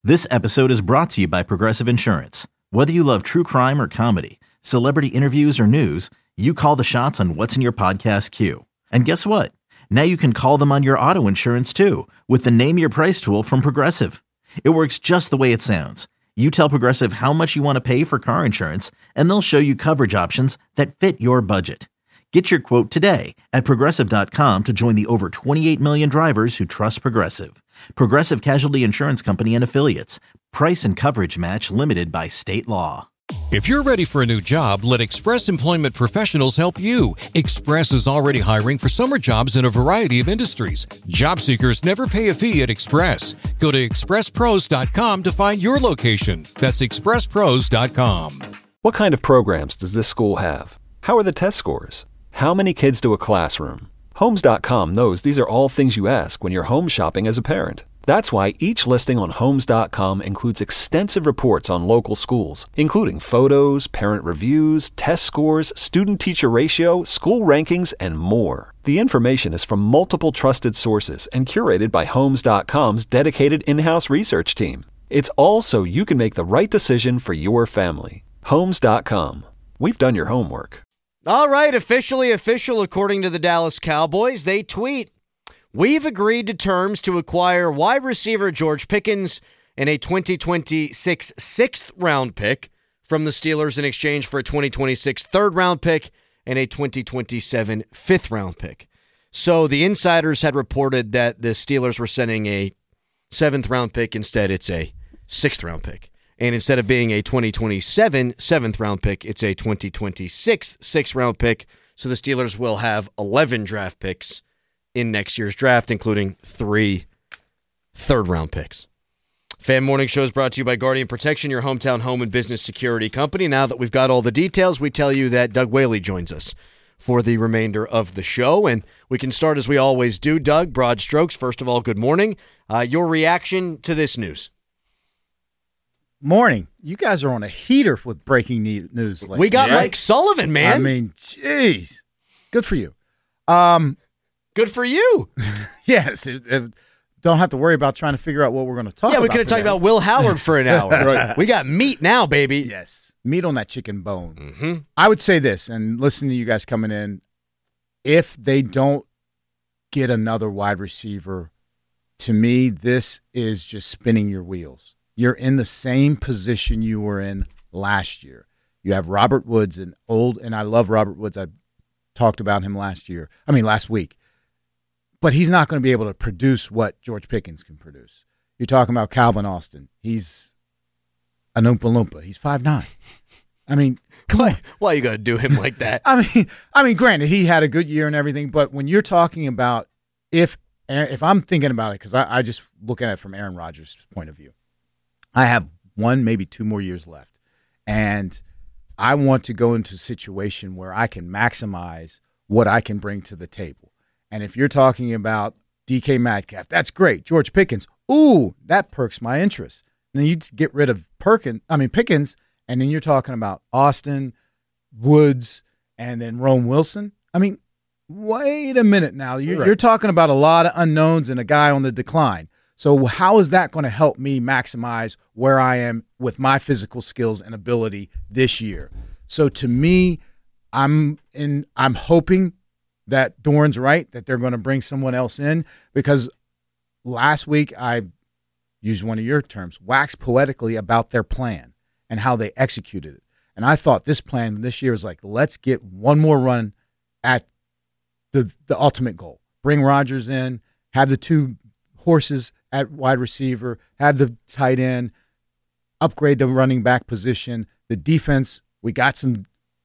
This episode is brought to you by Progressive Insurance. Whether you love true crime or comedy, celebrity interviews or news, you call the shots on what's in your podcast queue. And guess what? Now you can call them on your auto insurance too with the Name Your Price tool from Progressive. It works just the way it sounds. You tell Progressive how much you want to pay for car insurance, and they'll show you coverage options that fit your budget. Get your quote today at Progressive.com to join the over 28 million drivers who trust Progressive. Progressive Casualty Insurance Company and Affiliates. Price and coverage match limited by state law. If you're ready for a new job, let Express Employment Professionals help you. Express is already hiring for summer jobs in a variety of industries. Job seekers never pay a fee at Express. Go to expresspros.com to find your location. That's expresspros.com. What kind of programs does this school have? How are the test scores? How many kids do a classroom? Homes.com knows these are all things you ask when you're home shopping as a parent. That's why each listing on Homes.com includes extensive reports on local schools, including photos, parent reviews, test scores, student-teacher ratio, school rankings, and more. The information is from multiple trusted sources and curated by Homes.com's dedicated in-house research team. It's all so you can make the right decision for your family. Homes.com. We've done your homework. All right, officially official according to the Dallas Cowboys. They tweet, "We've agreed to terms to acquire wide receiver George Pickens and a 2026 sixth-round pick from the Steelers in exchange for a 2026 third-round pick and a 2027 fifth-round pick." So the insiders had reported that the Steelers were sending a seventh-round pick. Instead, it's a sixth-round pick. And instead of being a 2027 seventh-round pick, it's a 2026 sixth-round pick. So the Steelers will have 11 draft picks in next year's draft, including 3 third-round picks. Fan Morning Show is brought to you by Guardian Protection, your hometown home and business security company. Now that we've got all the details, we tell you that Doug Whaley joins us for the remainder of the show. And we can start as we always do. Doug, broad strokes. First of all, good morning. Your reaction to this news? Morning. You guys are on a heater with breaking news lately. We got Mike Sullivan, man. I mean, jeez. Good for you. Good for you. Yes. Don't have to worry about trying to figure out what we're going to talk about. Yeah, we could have talked about Will Howard for an hour. Right. We got meat now, baby. Yes. Meat on that chicken bone. Mm-hmm. I would say this, and listening to you guys coming in, if they don't get another wide receiver, to me, this is just spinning your wheels. You're in the same position you were in last year. You have Robert Woods, and I love Robert Woods. I talked about him last week. But he's not going to be able to produce what George Pickens can produce. You're talking about Calvin Austin. He's an Oompa Loompa. He's 5'9". I mean, come on. Why you got to do him like that? I mean, granted, he had a good year and everything, but when you're talking about if I'm thinking about it, because I just look at it from Aaron Rodgers' point of view, I have 1, maybe 2 more years left, and I want to go into a situation where I can maximize what I can bring to the table. And if you're talking about DK Metcalf, that's great. George Pickens, ooh, that perks my interest. And then you get rid of Pickens, and then you're talking about Austin, Woods, and then Rome Wilson. I mean, wait a minute now. You're talking about a lot of unknowns and a guy on the decline. So how is that going to help me maximize where I am with my physical skills and ability this year? So to me, I'm hoping that Doran's right, that they're going to bring someone else in, because last week I used one of your terms, waxed poetically about their plan and how they executed it. And I thought this plan this year is like, let's get one more run at the ultimate goal. Bring Rodgers in, have the 2 horses at wide receiver, have the tight end, upgrade the running back position, the defense. We got some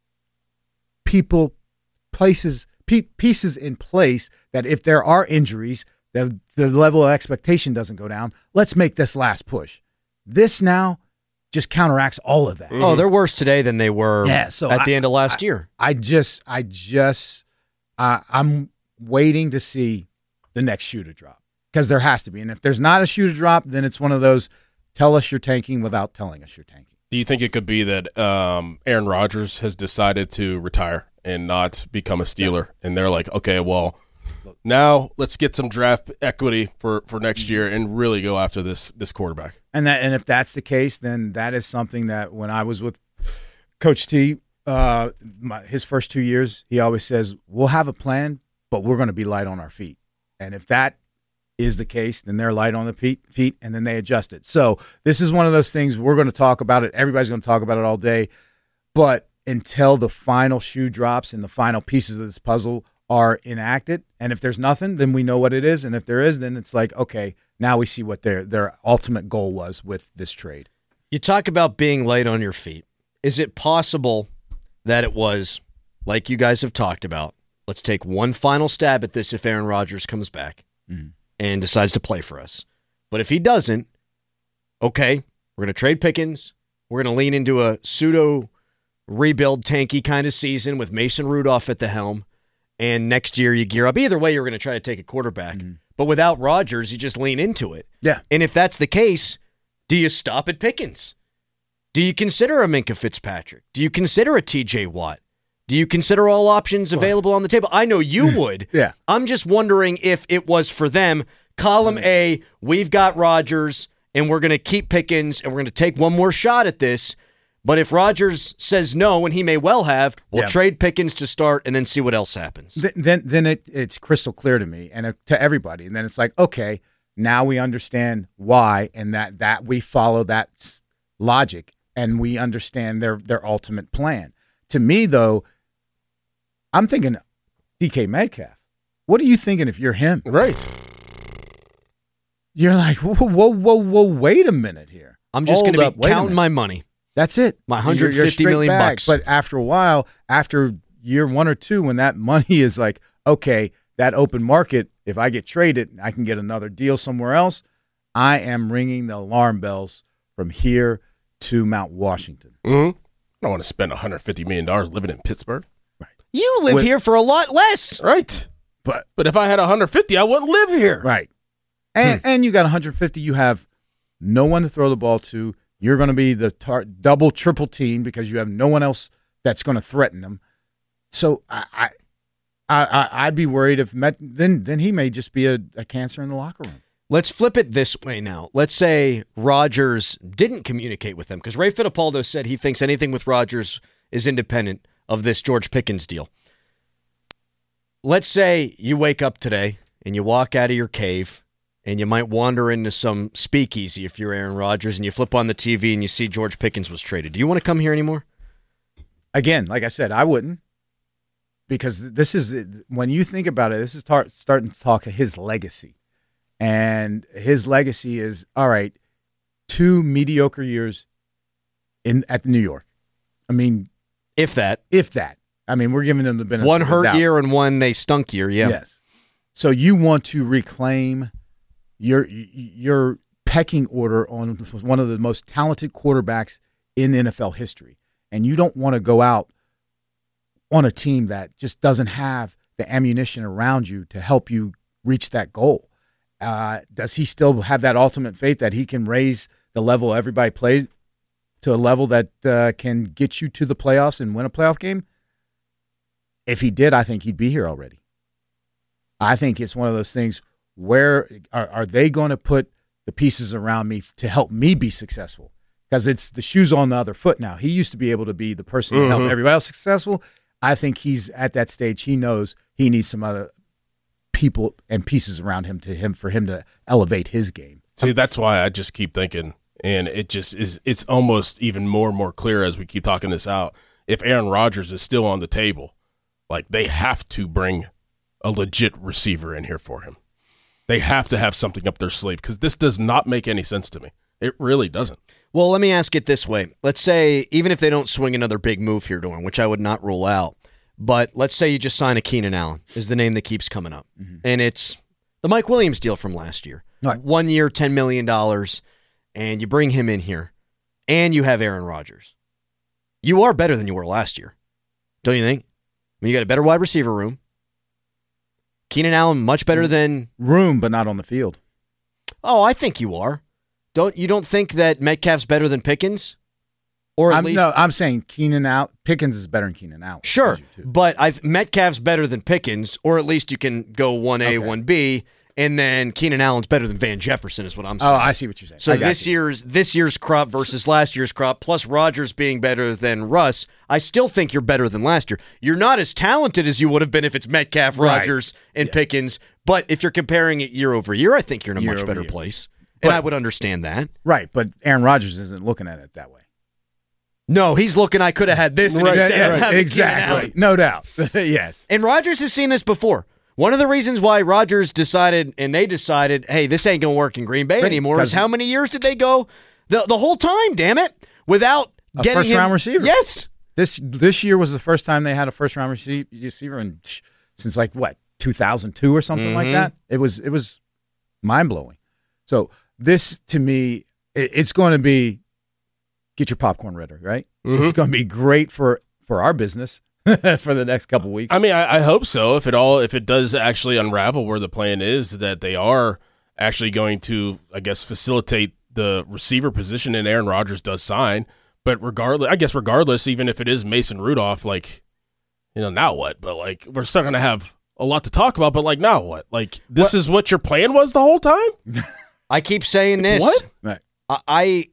pieces in place that if there are injuries, the level of expectation doesn't go down. Let's make this last push. This now just counteracts all of that. Mm-hmm. Oh, they're worse today than they were at the end of last year. I'm waiting to see the next shoe to drop, because there has to be. And if there's not a shoe to drop, then it's one of those tell us you're tanking without telling us you're tanking. Do you think it could be that Aaron Rodgers has decided to retire and not become a Steeler, and they're like, okay, well, now let's get some draft equity for next year and really go after this quarterback? And if that's the case, then that is something that when I was with Coach T, his first 2 years, he always says, we'll have a plan, but we're going to be light on our feet. And if that is the case, then they're light on the feet, and then they adjust it. So this is one of those things we're going to talk about it. Everybody's going to talk about it all day. But until the final shoe drops and the final pieces of this puzzle are enacted, and if there's nothing, then we know what it is. And if there is, then it's like, okay, now we see what their ultimate goal was with this trade. You talk about being light on your feet. Is it possible that it was, like you guys have talked about, let's take one final stab at this if Aaron Rodgers comes back and decides to play for us. But if he doesn't, okay, we're going to trade Pickens. We're going to lean into a pseudo rebuild tanky kind of season with Mason Rudolph at the helm. And next year you gear up. Either way, you're going to try to take a quarterback. But without Rodgers, you just lean into it. Yeah. And if that's the case, do you stop at Pickens? Do you consider a Minkah Fitzpatrick? Do you consider a TJ Watt? Do you consider all options available on the table? I know you would. Yeah. I'm just wondering if it was for them. Column A, we've got Rodgers, and we're going to keep Pickens, and we're going to take one more shot at this. But if Rodgers says no, and he may well have, we'll trade Pickens to start and then see what else happens. Then it's crystal clear to me and to everybody. And then it's like, okay, now we understand why, and that we follow that logic, and we understand their ultimate plan. To me, though, I'm thinking DK Metcalf. What are you thinking if you're him? Right. You're like, whoa, wait a minute here. I'm just going to be counting my money. That's it. My $150 million bucks. But after a while, after year 1 or 2, when that money is like, okay, that open market, if I get traded, I can get another deal somewhere else. I am ringing the alarm bells from here to Mount Washington. Mm-hmm. I don't want to spend $150 million living in Pittsburgh. Right. You live here for a lot less. Right. But if I had 150, I wouldn't live here. Right. And you got 150. You have no one to throw the ball to. You're going to be the double, triple team because you have no one else that's going to threaten them. So I'd be worried if then he may just be a cancer in the locker room. Let's flip it this way now. Let's say Rodgers didn't communicate with them because Ray Fittipaldo said he thinks anything with Rodgers is independent of this George Pickens deal. Let's say you wake up today and you walk out of your cave and you might wander into some speakeasy if you're Aaron Rodgers and you flip on the TV and you see George Pickens was traded. Do you want to come here anymore? Again, like I said, I wouldn't. Because this is, when you think about it, this is starting to talk his legacy. And his legacy is, all right, 2 mediocre years at New York. I mean, if that. I mean, we're giving them the benefit. One of the hurt doubt. year and one they stunk year, yeah. Yes. So you want to reclaim your pecking order on one of the most talented quarterbacks in NFL history. And you don't want to go out on a team that just doesn't have the ammunition around you to help you reach that goal. Does he still have that ultimate faith that he can raise the level everybody plays to a level that can get you to the playoffs and win a playoff game? If he did, I think he'd be here already. I think it's one of those things where are they going to put the pieces around me to help me be successful? Because it's the shoes on the other foot now. He used to be able to be the person to help everybody else successful. I think he's at that stage. He knows he needs some other people and pieces around him for him to elevate his game. See, that's why I just keep thinking, and it just is. It's almost even more and more clear as we keep talking this out. If Aaron Rodgers is still on the table, like they have to bring a legit receiver in here for him. They have to have something up their sleeve because this does not make any sense to me. It really doesn't. Well, let me ask it this way. Let's say, even if they don't swing another big move here, Dorn, which I would not rule out, but let's say you just sign a Keenan Allen is the name that keeps coming up. And it's the Mike Williams deal from last year. Right. 1 year, $10 million, and you bring him in here, and you have Aaron Rodgers. You are better than you were last year, don't you think? I mean, you got a better wide receiver room. Keenan Allen, much better than... Room, but not on the field. Oh, I think you are. You don't think that Metcalf's better than Pickens? Or at least... No, I'm saying Pickens is better than Keenan Allen. Sure, but Metcalf's better than Pickens, or at least you can go 1A, 1B, And then Keenan Allen's better than Van Jefferson is what I'm saying. Oh, I see what you're saying. So this year's crop versus last year's crop, plus Rodgers being better than Russ, I still think you're better than last year. You're not as talented as you would have been if it's Metcalf, Rodgers, and Pickens. But if you're comparing it year over year, I think you're in a much better place. And I would understand that. Right, but Aaron Rodgers isn't looking at it that way. No, he's looking, I could have had this. Exactly. No doubt. Yes. And Rodgers has seen this before. One of the reasons why Rodgers decided, hey, this ain't going to work in Green Bay anymore, is how many years did they go the whole time, damn it, without getting a first-round receiver. Yes. This year was the first time they had a first-round receiver since, 2002 or something like that. It was mind-blowing. So this, to me, it's going to be, get your popcorn ready, right? Mm-hmm. It's going to be great for our business. For the next couple weeks. I mean, I hope so. If it does actually unravel where the plan is, that they are actually going to, I guess, facilitate the receiver position, and Aaron Rodgers does sign. But regardless, even if it is Mason Rudolph, now what? But we're still going to have a lot to talk about. But now what? This is what your plan was the whole time? I keep saying this. What? Right.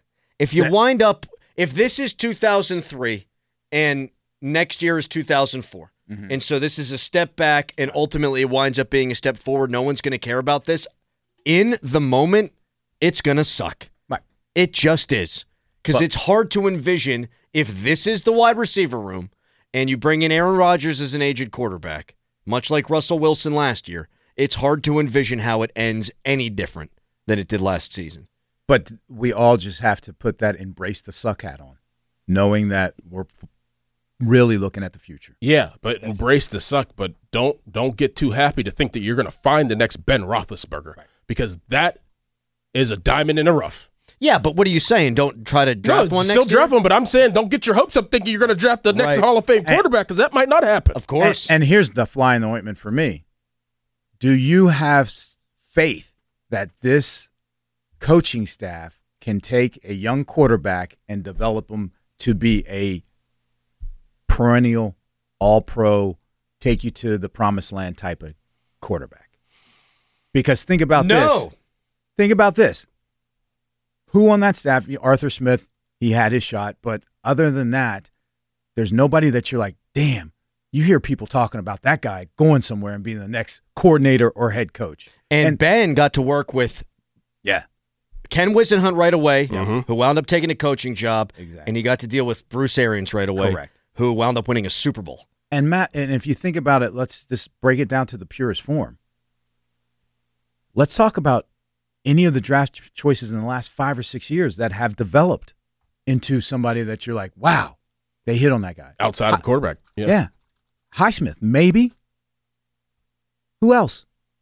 If this is 2003 and next year is 2004. Mm-hmm. And so this is a step back, and ultimately it winds up being a step forward. No one's going to care about this. In the moment, it's going to suck. Right. It just is. Because it's hard to envision if this is the wide receiver room and you bring in Aaron Rodgers as an aged quarterback, much like Russell Wilson last year, it's hard to envision how it ends any different than it did last season. But we all just have to put that embrace the suck hat on, knowing that we're really looking at the future. Yeah, but embrace the suck, but don't get too happy to think that you're going to find the next Ben Roethlisberger, because that is a diamond in the rough. Yeah, but what are you saying? Don't try to draft one next year? Still draft one, but I'm saying don't get your hopes up thinking you're going to draft the next Hall of Fame quarterback, because that might not happen. Of course. And here's the fly in the ointment for me. Do you have faith that this coaching staff can take a young quarterback and develop him to be a perennial, all-pro, take you to the promised land type of quarterback? Because think about this. Think about this. Who on that staff? Arthur Smith, he had his shot. But other than that, there's nobody that you're like, damn, you hear people talking about that guy going somewhere and being the next coordinator or head coach. And Ben got to work with Ken Whisenhunt right away, who wound up taking a coaching job. Exactly. And he got to deal with Bruce Arians right away. Correct. Who wound up winning a Super Bowl. And Matt, and if you think about it, let's just break it down to the purest form. Let's talk about any of the draft choices in the last 5 or 6 years that have developed into somebody that you're like, wow, they hit on that guy. Outside of quarterback. Yeah. Highsmith, maybe. Who else?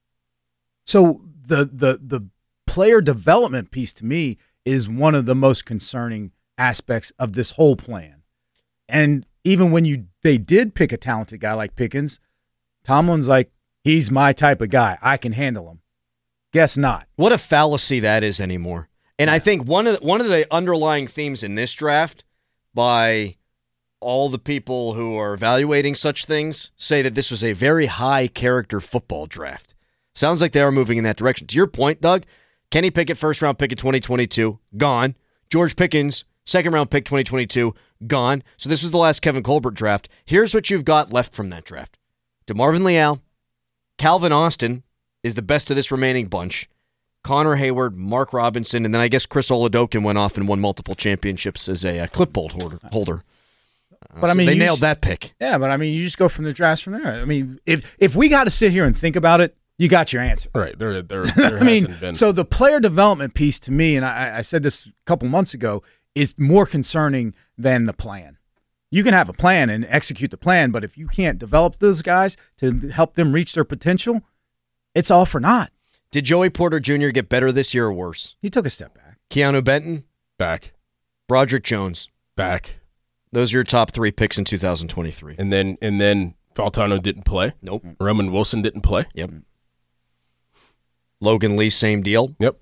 So the player development piece to me is one of the most concerning aspects of this whole plan. And even when they did pick a talented guy like Pickens, Tomlin's like, he's my type of guy. I can handle him. Guess not. What a fallacy that is anymore. And I think one of the underlying themes in this draft by all the people who are evaluating such things say that this was a very high character football draft. Sounds like they are moving in that direction. To your point, Doug, Kenny Pickett, first round pick in 2022, gone. George Pickens, second round pick 2022, gone. So this was the last Kevin Colbert draft. Here's what you've got left from that draft. DeMarvin Leal, Calvin Austin is the best of this remaining bunch. Connor Hayward, Mark Robinson, and then I guess Chris Oladokun went off and won multiple championships as a clipboard holder. But I mean, they nailed that pick. Yeah, but I mean, you just go from the drafts from there. I mean, if we got to sit here and think about it, you got your answer. Right. There I mean, hasn't been. So the player development piece to me, and I said this a couple months ago, is more concerning than the plan. You can have a plan and execute the plan, but if you can't develop those guys to help them reach their potential, it's all for naught. Did Joey Porter Jr. get better this year or worse? He took a step back. Keanu Benton? Back. Broderick Jones? Back. Those are your top 3 picks in 2023. And then Faltano didn't play. Nope. Roman Wilson didn't play. Yep. Logan Lee, same deal. Yep.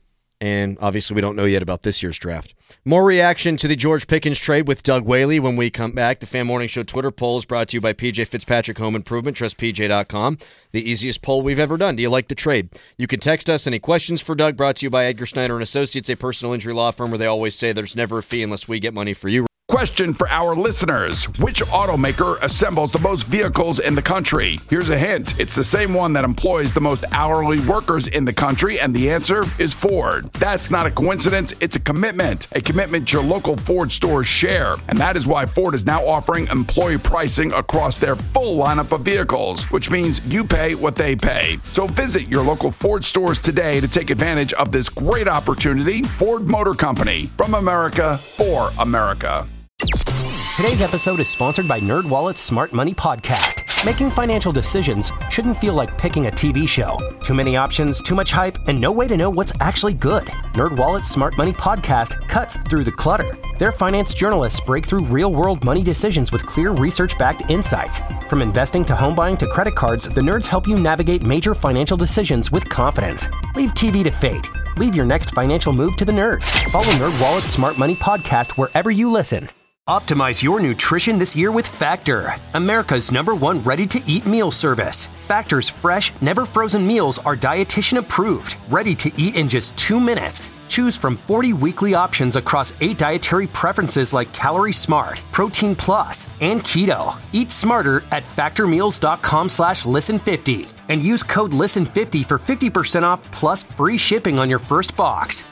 And obviously, we don't know yet about this year's draft. More reaction to the George Pickens trade with Doug Whaley when we come back. The Fan Morning Show Twitter poll is brought to you by PJ Fitzpatrick Home Improvement. TrustPJ.com. The easiest poll we've ever done. Do you like the trade? You can text us any questions for Doug. Brought to you by Edgar Snyder & Associates, a personal injury law firm where they always say there's never a fee unless we get money for you. Question for our listeners. Which automaker assembles the most vehicles in the country? Here's a hint. It's the same one that employs the most hourly workers in the country, and the answer is Ford. That's not a coincidence. It's a commitment your local Ford stores share. And that is why Ford is now offering employee pricing across their full lineup of vehicles, which means you pay what they pay. So visit your local Ford stores today to take advantage of this great opportunity. Ford Motor Company, from America for America. Today's episode is sponsored by NerdWallet's Smart Money Podcast. Making financial decisions shouldn't feel like picking a TV show. Too many options, too much hype, and no way to know what's actually good. NerdWallet's Smart Money Podcast cuts through the clutter. Their finance journalists break through real-world money decisions with clear research-backed insights. From investing to home buying to credit cards, the nerds help you navigate major financial decisions with confidence. Leave TV to fate. Leave your next financial move to the nerds. Follow NerdWallet's Smart Money Podcast wherever you listen. Optimize your nutrition this year with Factor, America's #1 ready-to-eat meal service. Factor's fresh, never-frozen meals are dietitian approved, ready to eat in just 2 minutes. Choose from 40 weekly options across 8 dietary preferences like Calorie Smart, Protein Plus, and Keto. Eat smarter at factormeals.com/listen50 and use code LISTEN50 for 50% off plus free shipping on your first box.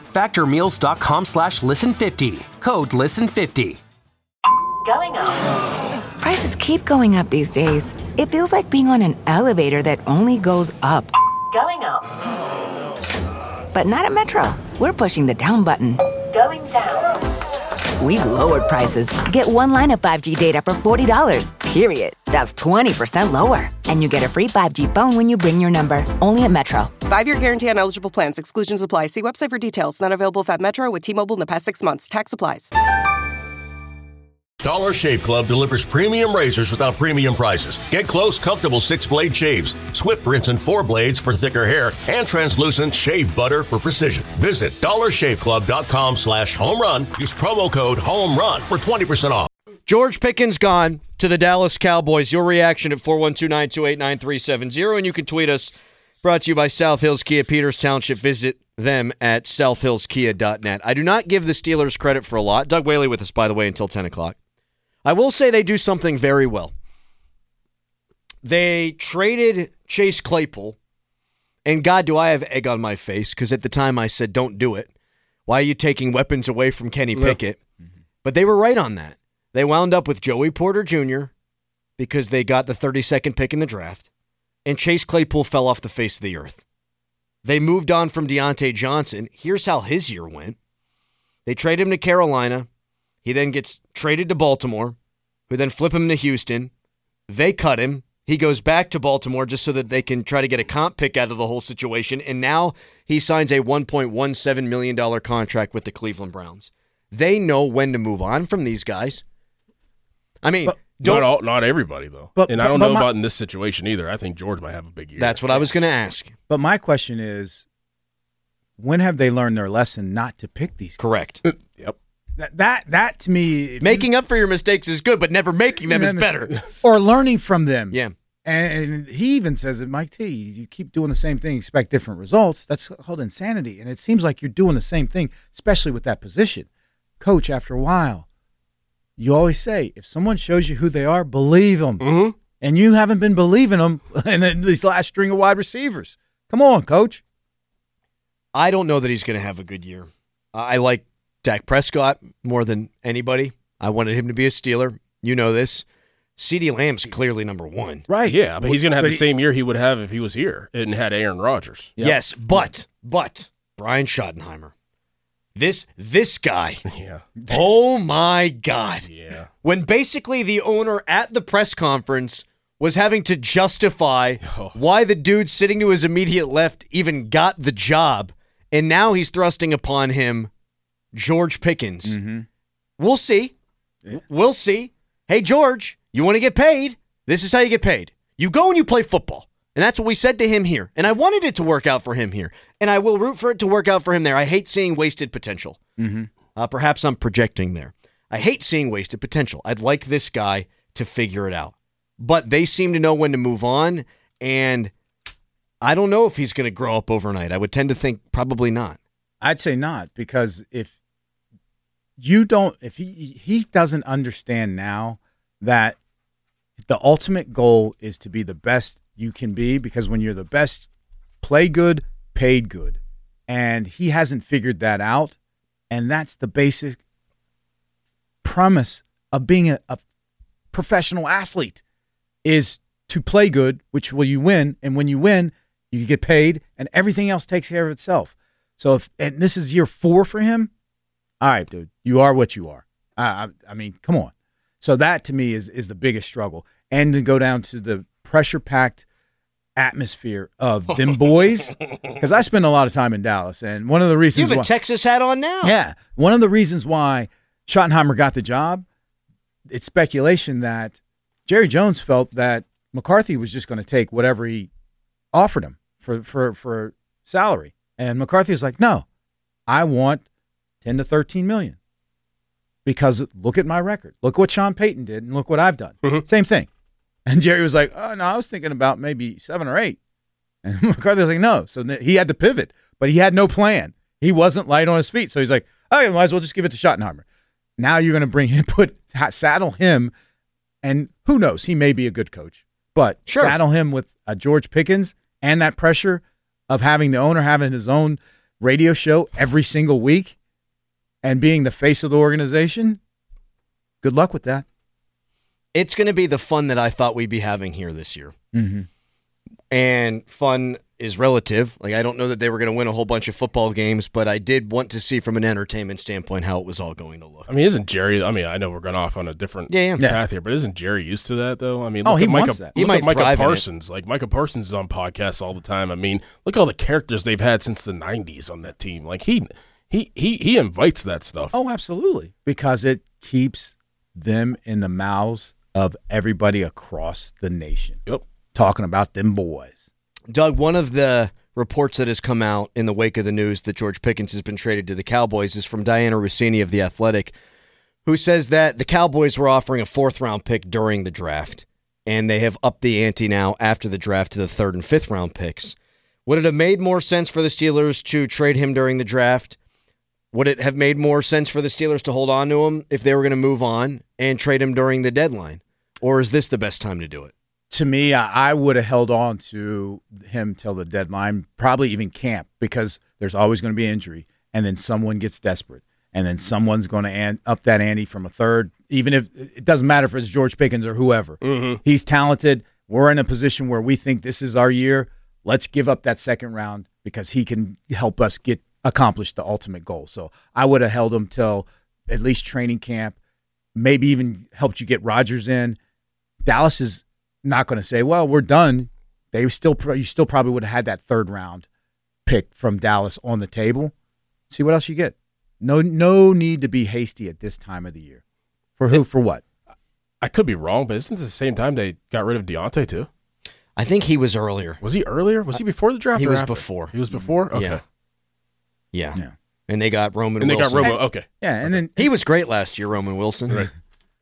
Factormeals.com/listen50. Code LISTEN50. Going up. Prices keep going up these days. It feels like being on an elevator that only goes up. Going up. But not at Metro. We're pushing the down button. Going down. We've lowered prices. Get one line of 5G data for $40, period. That's 20% lower. And you get a free 5G phone when you bring your number. Only at Metro. 5-year guarantee on eligible plans. Exclusions apply. See website for details. Not available at Metro with T-Mobile in the past 6 months. Tax applies. Dollar Shave Club delivers premium razors without premium prices. Get close, comfortable 6-blade shaves, swift rinse and 4 blades for thicker hair, and translucent shave butter for precision. Visit dollarshaveclub.com/homerun. Use promo code HOMERUN for 20% off. George Pickens gone to the Dallas Cowboys. Your reaction at 412-928-9370, and you can tweet us. Brought to you by South Hills Kia, Peters Township. Visit them at southhillskia.net. I do not give the Steelers credit for a lot. Doug Whaley with us, by the way, until 10 o'clock. I will say they do something very well. They traded Chase Claypool, and God, do I have egg on my face, because at the time I said, don't do it. Why are you taking weapons away from Kenny Pickett? But they were right on that. They wound up with Joey Porter Jr. because they got the 32nd pick in the draft, and Chase Claypool fell off the face of the earth. They moved on from Deontay Johnson. Here's how his year went. They trade him to Carolina. He then gets traded to Baltimore, who then flip him to Houston. They cut him. He goes back to Baltimore just so that they can try to get a comp pick out of the whole situation. And now he signs a $1.17 million contract with the Cleveland Browns. They know when to move on from these guys. I mean, not everybody, though. I don't know about in this situation either. I think George might have a big year. That's what I was going to ask. But my question is, when have they learned their lesson not to pick these guys? Correct. Yep. That to me, making up for your mistakes is good, but never making them is better. Or learning from them. Yeah. And he even says that, Mike T, you keep doing the same thing, expect different results. That's called insanity. And it seems like you're doing the same thing, especially with that position. Coach, after a while, you always say, if someone shows you who they are, believe them. Mm-hmm. And you haven't been believing them in these last string of wide receivers. Come on, Coach. I don't know that he's going to have a good year. I like Dak Prescott more than anybody. I wanted him to be a Steeler. You know this. CeeDee Lamb's clearly number one. Right. Yeah, but he's going to have the same year he would have if he was here and had Aaron Rodgers. Yep. Yes, but Brian Schottenheimer. This guy. Yeah. Oh, my God. Yeah. When basically the owner at the press conference was having to justify why the dude sitting to his immediate left even got the job, and now he's thrusting upon him George Pickens. Mm-hmm. We'll see. Yeah. We'll see. Hey, George, you want to get paid? This is how you get paid. You go and you play football. And that's what we said to him here. And I wanted it to work out for him here. And I will root for it to work out for him there. I hate seeing wasted potential. Perhaps I'm projecting there. I hate seeing wasted potential. I'd like this guy to figure it out. But they seem to know when to move on. And I don't know if he's going to grow up overnight. I would tend to think probably not. I'd say not, because if he doesn't understand now that the ultimate goal is to be the best you can be, because when you're the best, play good, paid good. And he hasn't figured that out. And that's the basic premise of being a professional athlete, is to play good, which will you win. And when you win, you get paid, and everything else takes care of itself. So and this is year 4 for him, all right, dude, you are what you are. I mean, come on. So that to me is the biggest struggle. And to go down to the pressure-packed atmosphere of them boys, because I spend a lot of time in Dallas, and one of the reasons you have a Texas hat on now. Yeah, one of the reasons why Schottenheimer got the job, it's speculation that Jerry Jones felt that McCarthy was just going to take whatever he offered him for salary, and McCarthy was like, "No, I want 10 to 13 million, because look at my record, look what Sean Payton did, and look what I've done, same thing." And Jerry was like, "Oh no, I was thinking about maybe 7 or 8," and McCarthy was like, "No." So he had to pivot, but he had no plan. He wasn't light on his feet, so he's like, "Okay, might as well just give it to Schottenheimer." Now you're going to bring him, saddle him, and who knows? He may be a good coach, but saddle him with a George Pickens and that pressure of having the owner having his own radio show every single week and being the face of the organization. Good luck with that. It's going to be the fun that I thought we'd be having here this year. Mm-hmm. And fun is relative. Like, I don't know that they were going to win a whole bunch of football games, but I did want to see from an entertainment standpoint how it was all going to look. I mean, isn't Jerry, I know we're going off on a different path here, but isn't Jerry used to that, though? I mean, look he at wants that. He might Micah thrive in it. Parsons. Like, Micah Parsons is on podcasts all the time. I mean, look at all the characters they've had since the 90s on that team. Like, he invites that stuff. Oh, absolutely, because it keeps them in the mouths of everybody across the nation. Yep. Talking about them boys. Doug, one of the reports that has come out in the wake of the news that George Pickens has been traded to the Cowboys is from Diana Rossini of The Athletic, who says that the Cowboys were offering a 4th-round pick during the draft, and they have upped the ante now after the draft to the 3rd and 5th-round picks. Would it have made more sense for the Steelers to trade him during the draft? Would it have made more sense for the Steelers to hold on to him if they were going to move on and trade him during the deadline? Or is this the best time to do it? To me, I would have held on to him till the deadline, probably even camp, because there's always going to be injury, and then someone gets desperate, and then someone's going to up that ante from a 3rd, even if it doesn't matter if it's George Pickens or whoever. Mm-hmm. He's talented. We're in a position where we think this is our year. Let's give up that 2nd round because he can help us accomplish the ultimate goal. So I would have held him till at least training camp, maybe even helped you get Rodgers in. Dallas is not going to say, well, we're done. You still probably would have had that 3rd round pick from Dallas on the table. See what else you get. No need to be hasty at this time of the year. For who? For what? I could be wrong, but isn't it the same time they got rid of Deontay too? I think he was earlier. Was he earlier? Was he before the draft? He or was after? before. He was before? Okay. Yeah. And they got Roman Wilson. And they got Roman, okay. Yeah, and then he was great last year, Roman Wilson. Right.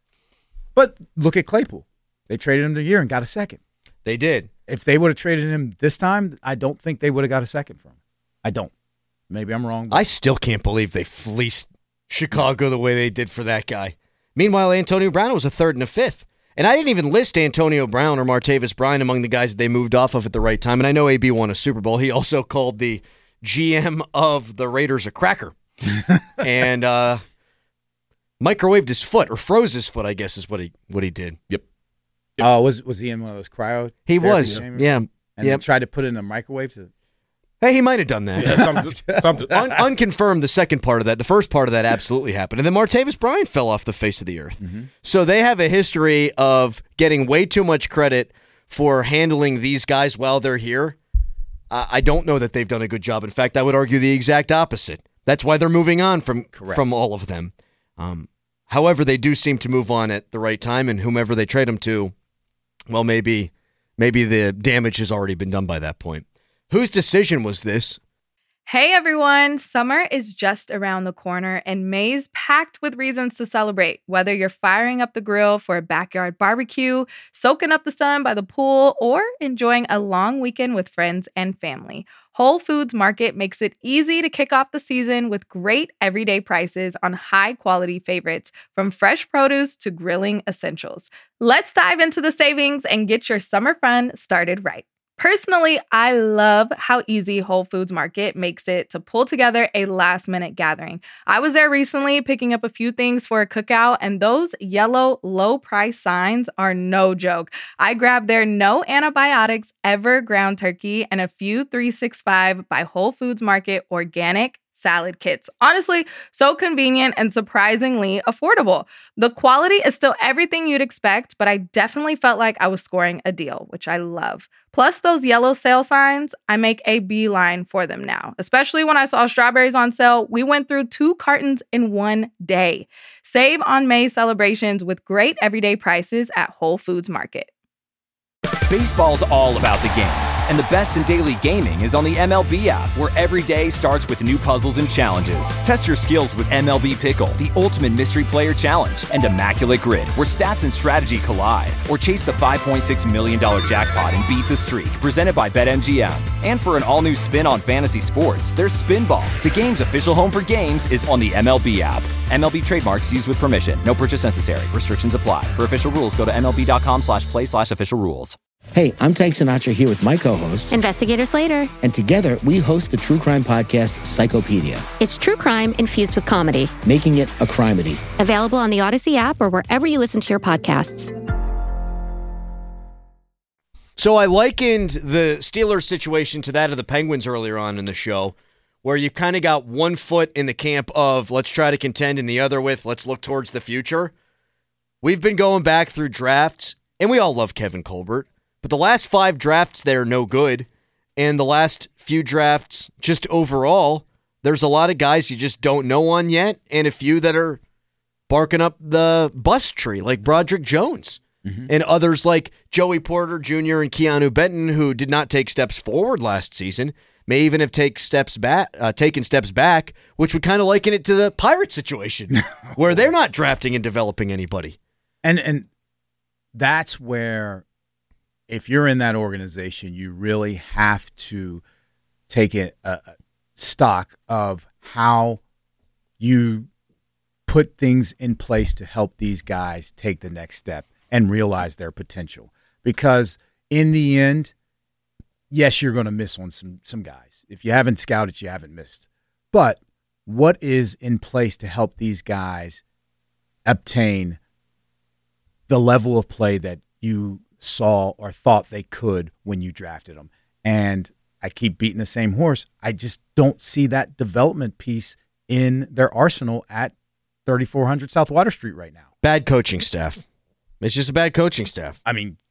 But look at Claypool. They traded him the year and got a 2nd. They did. If they would have traded him this time, I don't think they would have got a 2nd from him. I don't. Maybe I'm wrong. I still can't believe they fleeced Chicago the way they did for that guy. Meanwhile, Antonio Brown was a 3rd and a 5th. And I didn't even list Antonio Brown or Martavis Bryant among the guys that they moved off of at the right time. And I know AB won a Super Bowl. He also called the GM of the Raiders a cracker. And microwaved his foot, or froze his foot, I guess is what he did. Yep. Oh, was he in one of those cryo? He was, yeah. And then tried to put it in a microwave to... Hey, he might have done that. Yeah, something. Unconfirmed the second part of that. The first part of that absolutely happened. And then Martavis Bryant fell off the face of the earth. Mm-hmm. So they have a history of getting way too much credit for handling these guys while they're here. I don't know that they've done a good job. In fact, I would argue the exact opposite. That's why they're moving on from all of them. However, they do seem to move on at the right time, and whomever they trade them to, well, maybe maybe the damage has already been done by that point. Whose decision was this? Hey everyone, summer is just around the corner and May's packed with reasons to celebrate. Whether you're firing up the grill for a backyard barbecue, soaking up the sun by the pool, or enjoying a long weekend with friends and family, Whole Foods Market makes it easy to kick off the season with great everyday prices on high-quality favorites, from fresh produce to grilling essentials. Let's dive into the savings and get your summer fun started right. Personally, I love how easy Whole Foods Market makes it to pull together a last-minute gathering. I was there recently picking up a few things for a cookout, and those yellow low-price signs are no joke. I grabbed their no antibiotics ever ground turkey and a few 365 by Whole Foods Market organic salad kits. Honestly, so convenient and surprisingly affordable. The quality is still everything you'd expect, but I definitely felt like I was scoring a deal, which I love. Plus those yellow sale signs, I make a beeline for them now. Especially when I saw strawberries on sale, we went through 2 cartons in one day. Save on May celebrations with great everyday prices at Whole Foods Market. Baseball's all about the games, and the best in daily gaming is on the MLB app, where every day starts with new puzzles and challenges. Test your skills with MLB Pickle, the ultimate mystery player challenge, and Immaculate Grid, where stats and strategy collide. Or chase the $5.6 million jackpot and beat the streak, presented by BetMGM. And for an all-new spin on fantasy sports, there's Spinball. The game's official home for games is on the MLB app. MLB trademarks used with permission. No purchase necessary. Restrictions apply. For official rules, go to MLB.com/play/official rules. Hey, I'm Tank Sinatra here with my co-host, Investigator Slater. And together, we host the true crime podcast, Psychopedia. It's true crime infused with comedy. Making it a crimedy. Available on the Odyssey app or wherever you listen to your podcasts. So I likened the Steelers situation to that of the Penguins earlier on in the show, where you've kind of got one foot in the camp of let's try to contend and the other with let's look towards the future. We've been going back through drafts, and we all love Kevin Colbert. But the last 5 drafts, they're no good. And the last few drafts, just overall, there's a lot of guys you just don't know on yet, and a few that are barking up the bust tree, like Broderick Jones. Mm-hmm. And others like Joey Porter Jr. and Keanu Benton, who did not take steps forward last season, may even have taken steps back, which would kind of liken it to the Pirates situation, where they're not drafting and developing anybody. And that's where, if you're in that organization, you really have to take a stock of how you put things in place to help these guys take the next step and realize their potential. Because in the end, yes, you're going to miss on some guys. If you haven't scouted, you haven't missed. But what is in place to help these guys obtain the level of play that you saw or thought they could when you drafted them? And I keep beating the same horse. I just don't see that development piece in their arsenal at 3400 South Water Street right now. Bad coaching staff. It's just a bad coaching staff. I mean,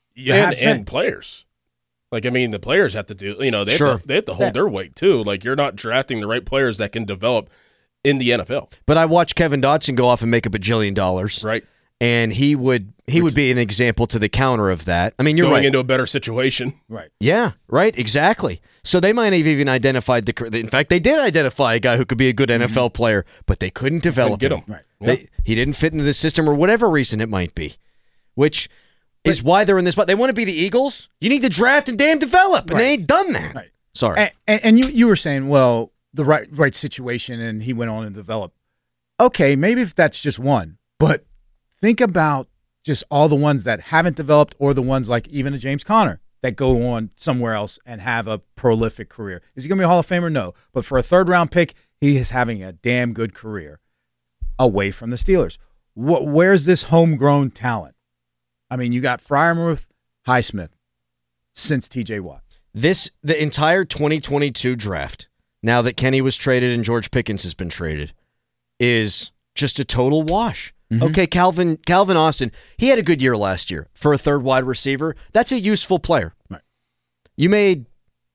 and players. Like, I mean, the players have to do, they have to hold their weight too. Like, you're not drafting the right players that can develop in the NFL. But I watched Kevin Dotson go off and make up $1 billion. Right. And he would be an example to the counter of that. I mean, you're going right. into a better situation. Right. Yeah, right, exactly. So they might have even identified in fact, they did identify a guy who could be a good NFL player, but they couldn't develop him. Right. Yeah. He didn't fit into the system or whatever reason it might be, which is why they're in this spot. They want to be the Eagles. You need to draft and damn develop, and they ain't done that. Right. Sorry. And you were saying, well, the right situation, and he went on and developed. Okay, maybe if that's just one, but think about just all the ones that haven't developed, or the ones like even a James Conner that go on somewhere else and have a prolific career. Is he going to be a Hall of Famer? No. But for a 3rd-round pick, he is having a damn good career away from the Steelers. Where's this homegrown talent? I mean, you got Freiermuth, Highsmith, since TJ Watt. The entire 2022 draft, now that Kenny was traded and George Pickens has been traded, is just a total wash. Mm-hmm. Okay, Calvin Austin, he had a good year last year for a 3rd wide receiver. That's a useful player. Right. You made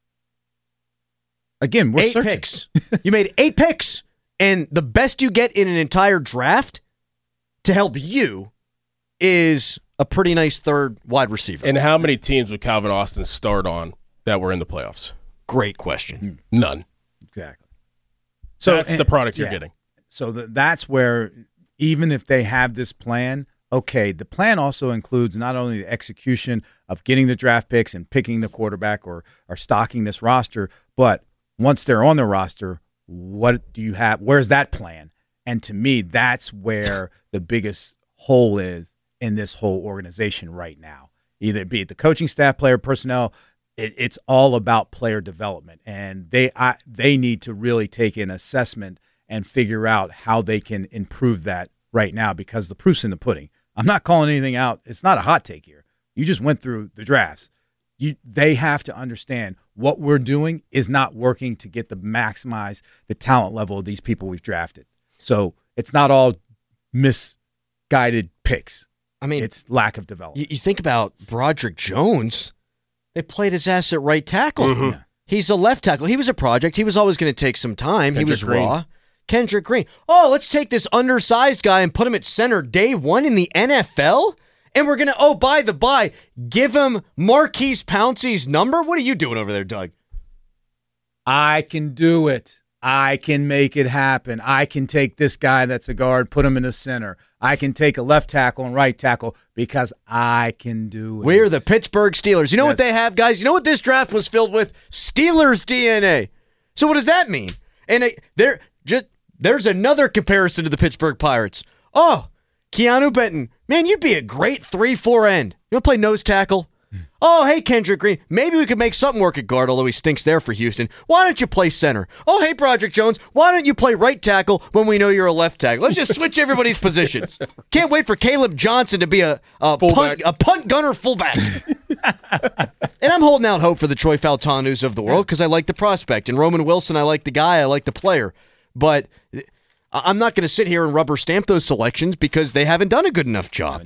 Again, we're 8 searching. picks. You made 8 picks, and the best you get in an entire draft to help you is a pretty nice third wide receiver. And how many teams would Calvin Austin start on that were in the playoffs? Great question. None. Exactly. So that's the product you're getting. So that's where, even if they have this plan, okay, the plan also includes not only the execution of getting the draft picks and picking the quarterback or stocking this roster, but once they're on the roster, what do you have? Where's that plan? And to me, that's where the biggest hole is in this whole organization right now. Either be it the coaching staff, player personnel, it's all about player development, and they need to really take an assessment and figure out how they can improve that right now, because the proof's in the pudding. I'm not calling anything out. It's not a hot take here. You just went through the drafts. They have to understand what we're doing is not working to get maximize the talent level of these people we've drafted. So it's not all misguided picks. I mean, it's lack of development. You think about Broderick Jones. They played his ass at right tackle. Mm-hmm. Yeah. He's a left tackle. He was a project. He was always going to take some time. He was Green. raw. Kendrick Green. Oh, let's take this undersized guy and put him at center day one in the NFL? And we're going to, by the by, give him Marquise Pouncey's number? What are you doing over there, Doug? I can do it. I can make it happen. I can take this guy that's a guard, put him in the center. I can take a left tackle and right tackle because I can do it. We're the Pittsburgh Steelers. You know what they have, guys? You know what this draft was filled with? Steelers DNA. So what does that mean? And there's another comparison to the Pittsburgh Pirates. Oh, Keanu Benton. Man, you'd be a great 3-4 end. You want to play nose tackle? Oh, hey, Kendrick Green. Maybe we could make something work at guard, although he stinks there for Houston. Why don't you play center? Oh, hey, Broderick Jones. Why don't you play right tackle when we know you're a left tackle? Let's just switch everybody's positions. Can't wait for Caleb Johnson to be a punt gunner fullback. And I'm holding out hope for the Troy Faltanus of the world because I like the prospect. And Roman Wilson, I like the guy. I like the player. But I'm not going to sit here and rubber stamp those selections because they haven't done a good enough job.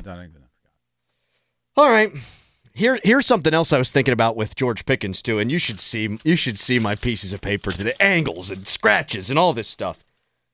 All right. Here's something else I was thinking about with George Pickens too, and you should see my pieces of paper today, angles and scratches and all this stuff.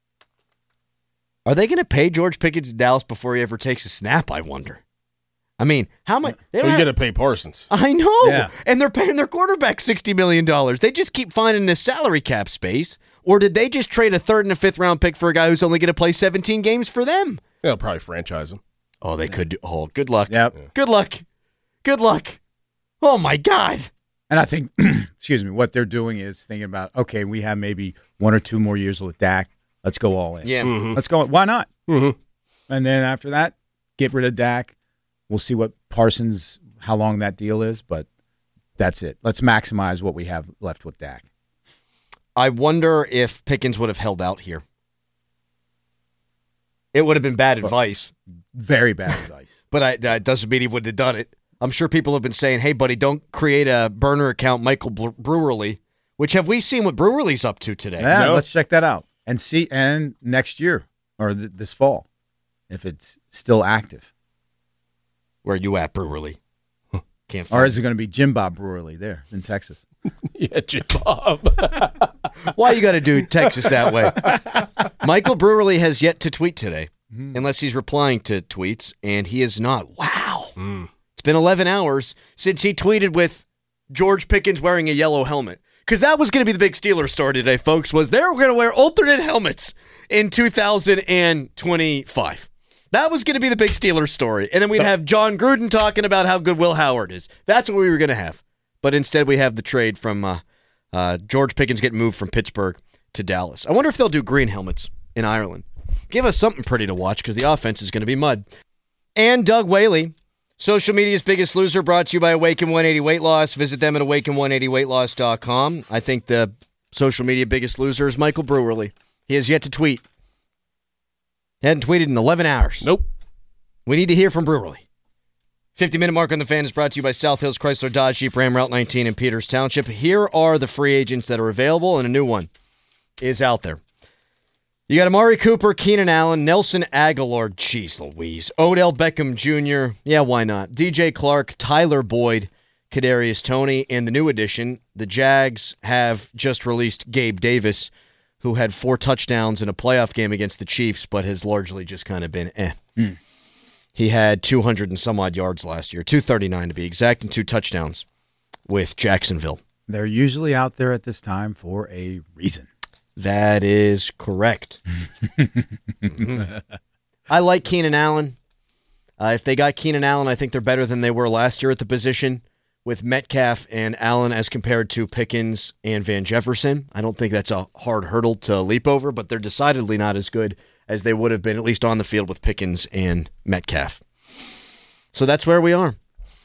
Are they going to pay George Pickens in Dallas before he ever takes a snap? I wonder. I mean, how much? You're going to pay Parsons. I know, and they're paying their quarterback $60 million. They just keep finding this salary cap space, or did they just trade a 3rd and a 5th round pick for a guy who's only going to play 17 games for them? They'll probably franchise him. Oh, they could do. Oh, good luck. Yep. Yeah. Good luck. Good luck. Oh, my God. And I think, what they're doing is thinking about, okay, we have maybe 1 or 2 more years with Dak. Let's go all in. Yeah. Mm-hmm. Let's go. Why not? Mm-hmm. And then after that, get rid of Dak. We'll see what Parsons, how long that deal is, but that's it. Let's maximize what we have left with Dak. I wonder if Pickens would have held out here. It would have been bad advice. Very bad advice. But that doesn't mean he wouldn't have done it. I'm sure people have been saying, hey, buddy, don't create a burner account, Michael Brewerly, which have we seen what Brewerly's up to today? Yeah, no. Let's check that out and see. And next year or this fall, if it's still active. Where are you at, Brewerly? Can't find or is it going to be Jim Bob Brewerly there in Texas? Yeah, Jim Bob. Why you got to do Texas that way? Michael Brewerly has yet to tweet today, unless he's replying to tweets, and he is not. Wow. It's been 11 hours since he tweeted with George Pickens wearing a yellow helmet. Because that was going to be the big Steelers story today, folks, was they were going to wear alternate helmets in 2025. That was going to be the big Steelers story. And then we'd have John Gruden talking about how good Will Howard is. That's what we were going to have. But instead we have the trade from George Pickens getting moved from Pittsburgh to Dallas. I wonder if they'll do green helmets in Ireland. Give us something pretty to watch because the offense is going to be mud. And Doug Whaley, social media's biggest loser, brought to you by Awaken 180 Weight Loss. Visit them at awaken180weightloss.com. I think the social media biggest loser is Michael Brewerly. He has yet to tweet. He hadn't tweeted in 11 hours. Nope. We need to hear from Brewerly. 50-minute mark on the fan is brought to you by South Hills Chrysler Dodge Jeep Ram Route 19 in Peters Township. Here are the free agents that are available, and a new one is out there. You got Amari Cooper, Keenan Allen, Nelson Aguilar, jeez Louise, Odell Beckham Jr., yeah, why not? DJ Clark, Tyler Boyd, Kadarius Toney, and the new addition, the Jags have just released Gabe Davis, who had 4 touchdowns in a playoff game against the Chiefs, but has largely just kind of been He had 200 and some odd yards last year, 239 to be exact, and 2 touchdowns with Jacksonville. They're usually out there at this time for a reason. That is correct. I like Keenan Allen. If they got Keenan Allen, I think they're better than they were last year at the position with Metcalf and Allen as compared to Pickens and Van Jefferson. I don't think that's a hard hurdle to leap over, but they're decidedly not as good as they would have been, at least on the field, with Pickens and Metcalf. So that's where we are.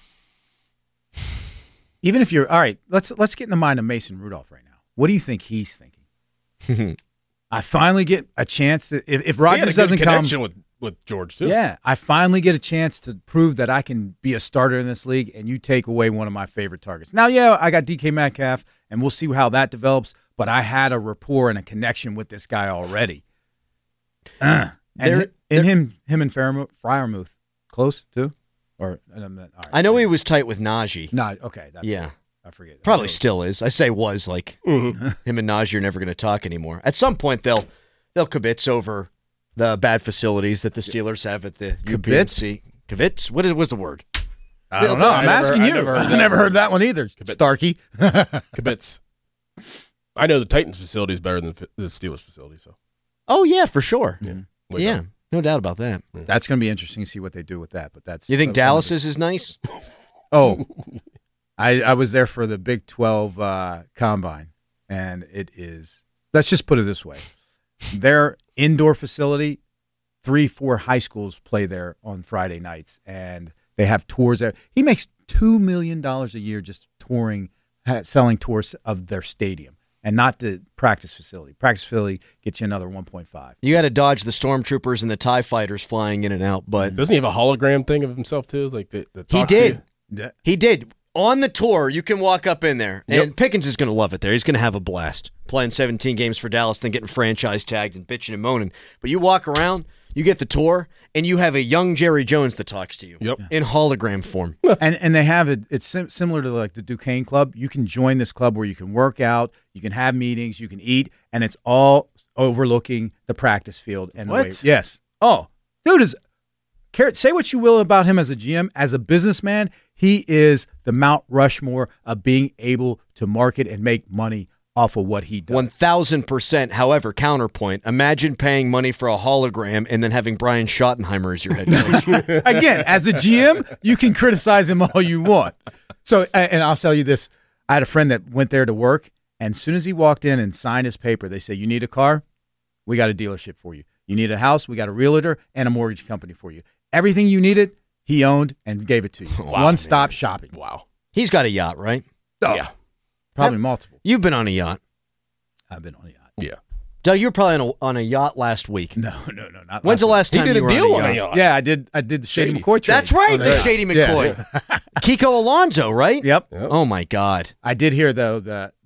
Even if you're all right, let's get in the mind of Mason Rudolph right now. What do you think he's thinking? I finally get a chance to if Rodgers doesn't come. Connection with George too. Yeah, I finally get a chance to prove that I can be a starter in this league, and you take away one of my favorite targets. Now, yeah, I got DK Metcalf, and we'll see how that develops. But I had a rapport and a connection with this guy already. And him and Freiermuth close too. Or all right. I know he was tight with Najee. No, okay. Yeah. I forget. Probably still is. I say was, like him and Najee are never going to talk anymore. At some point, they'll kibitz over the bad facilities that the Steelers have at the UPMC. Kibitz? What was the word? I don't know. I'm asking you. I never heard that one either, Kibitz. Starkey. Kibitz. I know the Titans facility is better than the Steelers facility. So. Oh, yeah, for sure. Yeah. No doubt about that. That's going to be interesting to see what they do with that. But that's. You think Dallas's is nice? Oh, I was there for the Big 12 Combine, and it is. Let's just put it this way: their indoor facility, 3-4 high schools play there on Friday nights, and they have tours there. He makes $2 million a year just touring, selling tours of their stadium. And not the practice facility. Practice facility gets you another 1.5. You got to dodge the stormtroopers and the TIE fighters flying in and out. But doesn't he have a hologram thing of himself too? Like he did. He did. On the tour, you can walk up in there, and Pickens is going to love it there. He's going to have a blast playing 17 games for Dallas, then getting franchise tagged and bitching and moaning. But you walk around, you get the tour, and you have a young Jerry Jones that talks to you in hologram form. and they have it. It's similar to like the Duquesne Club. You can join this club where you can work out, you can have meetings, you can eat, and it's all overlooking the practice field. And what? The way, yes. Oh, dude say what you will about him as a GM, as a businessman. He is the Mount Rushmore of being able to market and make money off of what he does. 1,000%. However, counterpoint, imagine paying money for a hologram and then having Brian Schottenheimer as your head coach. Again, as a GM, you can criticize him all you want. So, and I'll tell you this. I had a friend that went there to work, and as soon as he walked in and signed his paper, they say, you need a car? We got a dealership for you. You need a house? We got a realtor and a mortgage company for you. Everything you needed, he owned and gave it to you. Wow, one-stop shopping. Wow. He's got a yacht, right? Oh, yeah. Probably multiple. You've been on a yacht. I've been on a yacht. Yeah. Doug, you were probably on a yacht last week. No, not When's the last time he did you a were deal on a yacht? Yeah, I did the Shady McCoy trade. That's right, the Shady McCoy. Yeah. Kiko Alonso, right? Yep. Oh, my God. I did hear, though,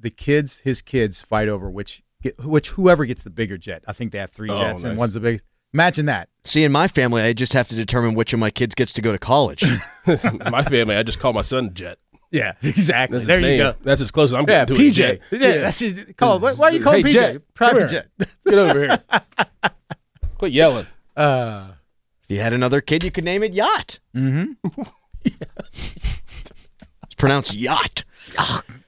his kids fight over which whoever gets the bigger jet. I think they have 3 jets, and one's the biggest. Imagine that. See, in my family, I just have to determine which of my kids gets to go to college. My family, I just call my son Jet. Yeah, exactly. That's there you go. That's as close as I'm getting to PJ. it. Yeah, that's his call. Why do you call him PJ? Jet, Private Jet. Get over here. Quit yelling. If you had another kid, you could name it Yacht. Mm-hmm. It's pronounced yacht.